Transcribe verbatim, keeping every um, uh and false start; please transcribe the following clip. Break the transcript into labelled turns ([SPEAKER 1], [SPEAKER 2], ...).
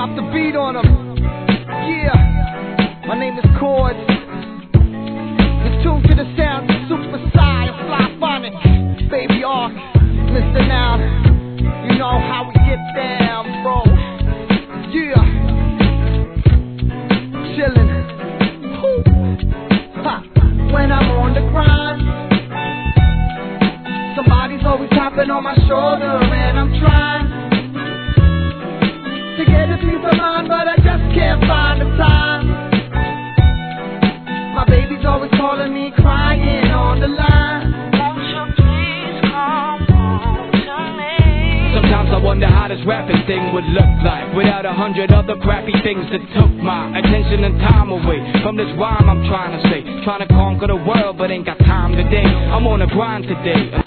[SPEAKER 1] Drop the beat on them. Yeah, my name is Chords. You're tuned to the sound of Super Side and Fly Phonic. Baby Ark, Mister Now. You know how we get down, bro. Yeah, chillin'. Ha. When I'm on the grind, somebody's always tapping on my shoulder, and I'm trying to get a piece of mind, but I just can't find the time. My baby's always calling me, crying on the line. Won't you please come home to me?
[SPEAKER 2] Sometimes I wonder how this rapping thing would look like without a hundred other crappy things that took my attention and time away from this rhyme I'm trying to say. Trying to conquer the world, but ain't got time today. I'm on a grind today.